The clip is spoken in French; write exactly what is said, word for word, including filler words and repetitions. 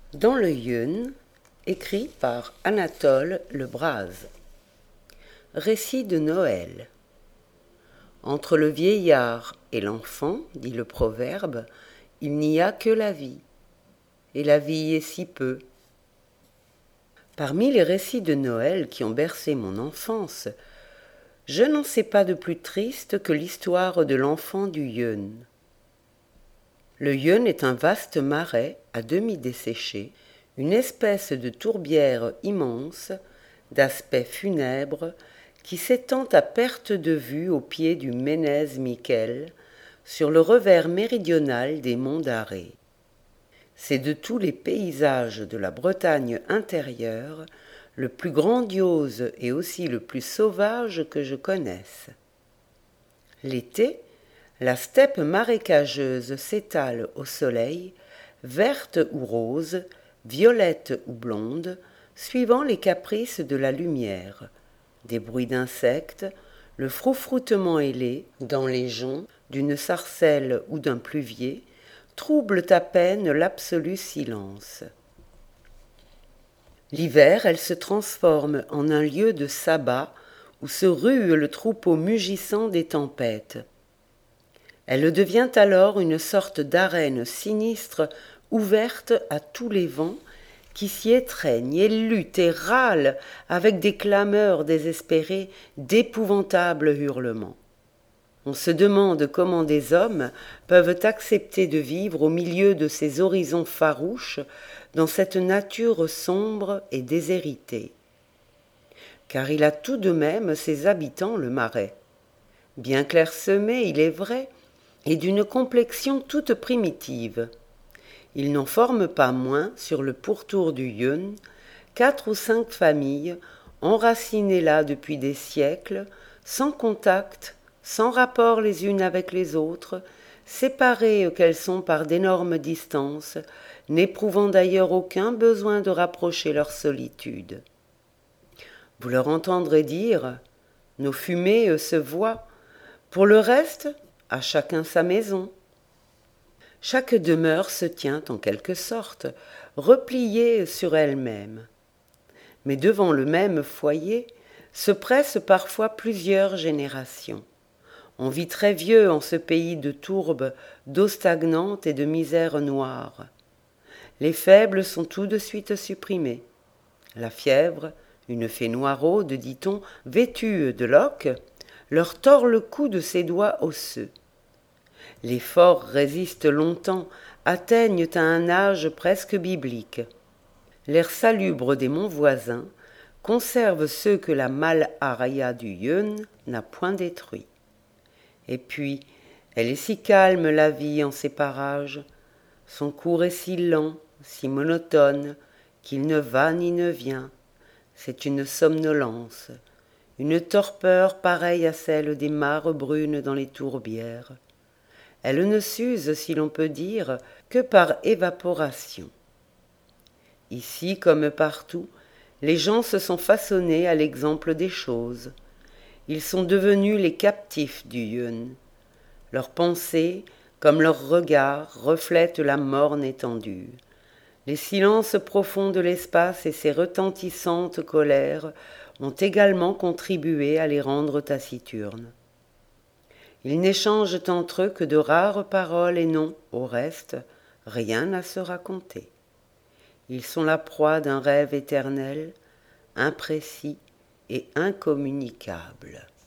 Dans le Yun, écrit par Anatole Le Braz. Récit de Noël. Entre le vieillard et l'enfant, dit le proverbe, il n'y a que la vie, et la vie est si peu. Parmi les récits de Noël qui ont bercé mon enfance, je n'en sais pas de plus triste que l'histoire de l'enfant du Yun. Le Yun est un vaste marais à demi desséché, une espèce de tourbière immense, d'aspect funèbre, qui s'étend à perte de vue au pied du Ménez Miquel, sur le revers méridional des monts d'Arrée. C'est de tous les paysages de la Bretagne intérieure le plus grandiose et aussi le plus sauvage que je connaisse. L'été, la steppe marécageuse s'étale au soleil, verte ou rose, violette ou blonde, suivant les caprices de la lumière. Des bruits d'insectes, le froufroutement ailé, dans les joncs, d'une sarcelle ou d'un pluvier, troublent à peine l'absolu silence. L'hiver, elle se transforme en un lieu de sabbat où se rue le troupeau mugissant des tempêtes. Elle devient alors une sorte d'arène sinistre ouverte à tous les vents qui s'y étreignent et luttent et râlent avec des clameurs désespérées, d'épouvantables hurlements. On se demande comment des hommes peuvent accepter de vivre au milieu de ces horizons farouches, dans cette nature sombre et déshéritée. Car il a tout de même ses habitants, le marais. Bien clairsemé, il est vrai, et d'une complexion toute primitive. Il n'en forme pas moins, sur le pourtour du Yun, quatre ou cinq familles, enracinées là depuis des siècles, sans contact, sans rapport les unes avec les autres, séparées qu'elles sont par d'énormes distances, n'éprouvant d'ailleurs aucun besoin de rapprocher leur solitude. Vous leur entendrez dire « Nos fumées se voient », pour le reste, à chacun sa maison. Chaque demeure se tient en quelque sorte, repliée sur elle-même. Mais devant le même foyer se pressent parfois plusieurs générations. On vit très vieux en ce pays de tourbes, d'eau stagnante et de misère noire. Les faibles sont tout de suite supprimés. La fièvre, une fée noiraude, dit-on, vêtue de loques, leur tord le cou de ses doigts osseux. Les forts résistent longtemps, atteignent à un âge presque biblique. L'air salubre des monts voisins conserve ceux que la malaria du Yun n'a point détruits. Et puis, elle est si calme la vie en ces parages, son cours est si lent, si monotone, qu'il ne va ni ne vient. C'est une somnolence, une torpeur pareille à celle des mares brunes dans les tourbières. Elle ne s'use, si l'on peut dire, que par évaporation. Ici, comme partout, les gens se sont façonnés à l'exemple des choses. Ils sont devenus les captifs du Yun. Leurs pensées, comme leurs regards, reflètent la morne étendue. Les silences profonds de l'espace et ses retentissantes colères ont également contribué à les rendre taciturnes. Ils n'échangent entre eux que de rares paroles et n'ont, au reste, rien à se raconter. Ils sont la proie d'un rêve éternel, imprécis et incommunicable.